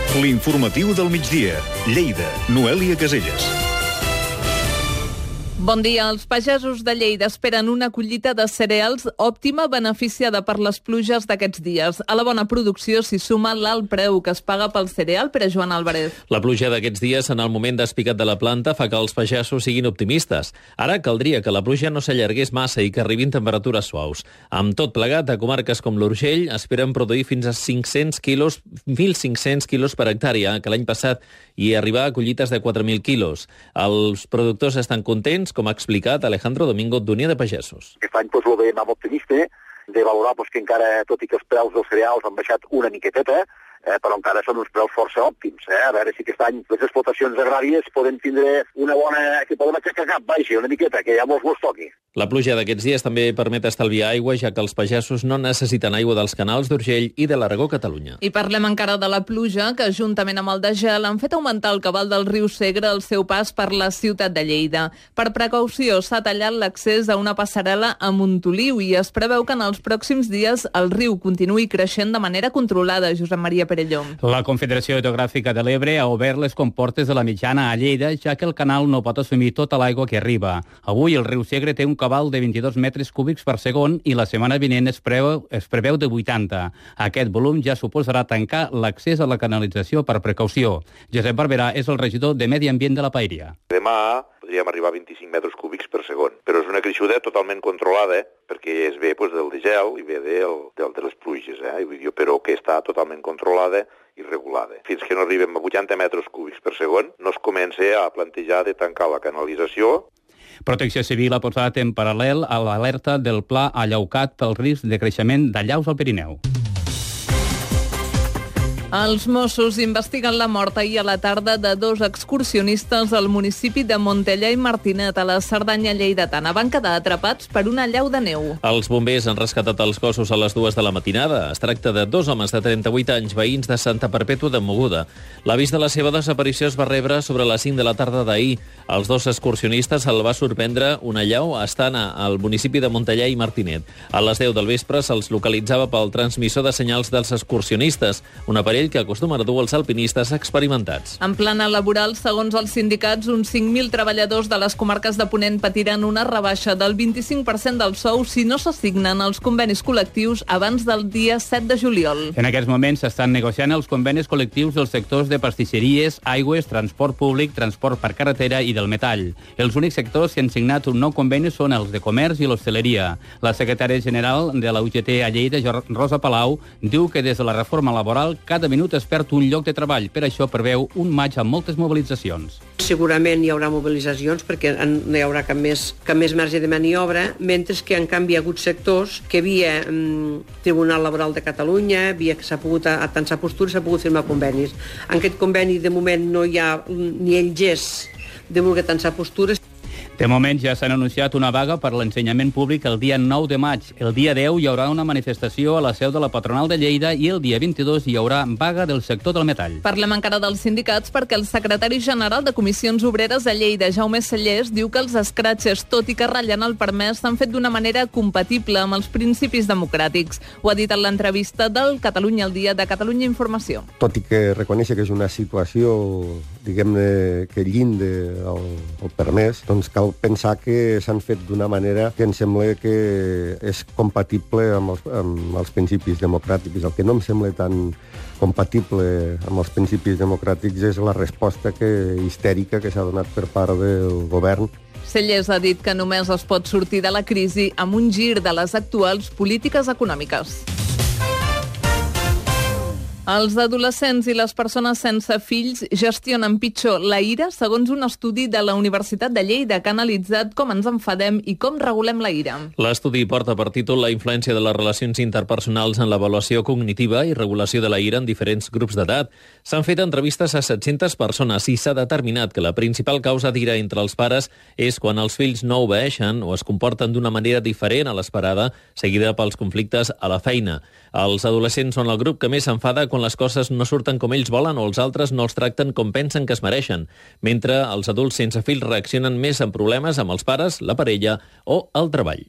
L'informatiu del migdia. Lleida, Noèlia Caselles. Bon dia. Els pagesos de Lleida esperen una collita de cereals òptima beneficiada per les pluges d'aquests dies. A la bona producció s'hi suma l'alt preu que es paga pel cereal. Per a Joan Álvarez. La pluja d'aquests dies, en el moment despicat de la planta, fa que els pagesos siguin optimistes. Ara caldria que la pluja no s'allargués massa i que arribin temperatures suaus. Amb tot plegat, a comarques com l'Urgell esperen produir fins a 500 quilos, 1.500 quilos per hectàrea, que l'any passat i arribar a collites de 4.000 quilos. Els productors estan contents, com ha explicat Alejandro Domingo d'Unió de Pagesos. Aquest any ho veiem amb optimista, de valorar que encara, tot i que els preus dels cereals han baixat una miqueteta, però encara són uns preus força òptims. A veure si aquest any les explotacions agràries poden tindre una bona... que poden aixecar cap, baixi una miqueta, que ja molts gos toqui. La pluja d'aquests dies també permet estalviar aigua, ja que els pagesos no necessiten aigua dels canals d'Urgell i de l'Aragó, Catalunya. I parlem encara de la pluja, que juntament amb el de gel han fet augmentar el cabal del riu Segre al seu pas per la ciutat de Lleida. Per precaució s'ha tallat l'accés a una passarel·la a Montoliu i es preveu que en els pròxims dies el riu continuï creixent de manera controlada. Josep Maria Perelló. La Confederació Hidrogràfica de l'Ebre ha obert les comportes de la Mitjana a Lleida, ja que el canal no pot assumir tota l'aigua que arriba. Avui el riu Segre té un cabal de 22 metres cúbics per segon i la setmana vinent es preveu de 80. Aquest volum ja suposarà tancar l'accés a la canalització per precaució. Josep Barberà és el regidor de Medi Ambient de la Paeria. Demà podríem arribar a 25 metres cúbics per segon, però és una creixuda totalment controlada, perquè es ve del de gel i ve de les pluges, però que està totalment controlada i regulada. Fins que no arribem a 80 metres cúbics per segon, no es comença a plantejar de tancar la canalització. Protecció Civil ha posat en paral·lel a l'alerta del Pla Allaucat pel risc de creixement d'allaus al Pirineu. Els Mossos investiguen la mort ahir a la tarda de dos excursionistes al municipi de Montellà i Martinet, a la Cerdanya lleidatana. Van quedar atrapats per una allau de neu. Els bombers han rescatat els cossos a les 2 de la matinada. Es tracta de dos homes de 38 anys, veïns de Santa Perpètua de Mogoda. L'avís de la seva desaparició es va rebre sobre les 5 de la tarda d'ahir. Els dos excursionistes el va sorprendre una allau estant al municipi de Montellà i Martinet. A les 10 del vespre se'ls localitzava pel transmissor de senyals dels excursionistes, un aparell que acostumen a dur els alpinistes experimentats. En plana laboral, segons els sindicats, uns 5.000 treballadors de les comarques de Ponent patiran una rebaixa del 25% del sou si no s'assignen els convenis col·lectius abans del dia 7 de juliol. En aquests moments s'estan negociant els convenis col·lectius dels sectors de pastisseries, aigües, transport públic, transport per carretera i del metall. Els únics sectors que han signat un nou conveni són els de comerç i l'hostaleria. La secretària general de la UGT a Lleida, Rosa Palau, diu que des de la reforma laboral cada minut es perd un lloc de treball. Per això preveu un maig amb moltes mobilitzacions. Segurament hi haurà mobilitzacions perquè no hi haurà cap més marge de maniobra, mentre que en canvi hi ha hagut sectors que via Tribunal Laboral de Catalunya, via que s'ha pogut atansar postures, s'ha pogut firmar convenis. En aquest conveni de moment no hi ha ni el gest de voler atansar postures. De moment ja s'han anunciat una vaga per l'ensenyament públic el dia 9 de maig. El dia 10 hi haurà una manifestació a la seu de la Patronal de Lleida i el dia 22 hi haurà vaga del sector del metall. Parlem encara dels sindicats perquè el secretari general de Comissions Obreres a Lleida, Jaume Cellers, diu que els escratxes, tot i que ratllen el permès, s'han fet d'una manera compatible amb els principis democràtics. Ho ha dit en l'entrevista del Catalunya al dia de Catalunya Informació. Tot i que reconèixer que és una situació, diguem-ne, que llinda el permès, doncs cal pensar que s'han fet d'una manera que em sembla que és compatible amb els principis democràtics. El que no em sembla tan compatible amb els principis democràtics és la resposta histèrica que s'ha donat per part del govern. Cellers ha dit que només es pot sortir de la crisi amb un gir de les actuals polítiques econòmiques. Els adolescents i les persones sense fills gestionen pitjor la ira, segons un estudi de la Universitat de Lleida que ha analitzat com ens enfadem i com regulem la ira. L'estudi porta per títol la influència de les relacions interpersonals en l'avaluació cognitiva i regulació de la ira en diferents grups d'edat. S'han fet entrevistes a 700 persones i s'ha determinat que la principal causa d'ira entre els pares és quan els fills no obeeixen o es comporten d'una manera diferent a l'esperada, seguida pels conflictes a la feina. Els adolescents són el grup que més s'enfada quan les coses no surten com ells volen o els altres no els tracten com pensen que es mereixen, mentre els adults sense fills reaccionen més amb problemes amb els pares, la parella o el treball.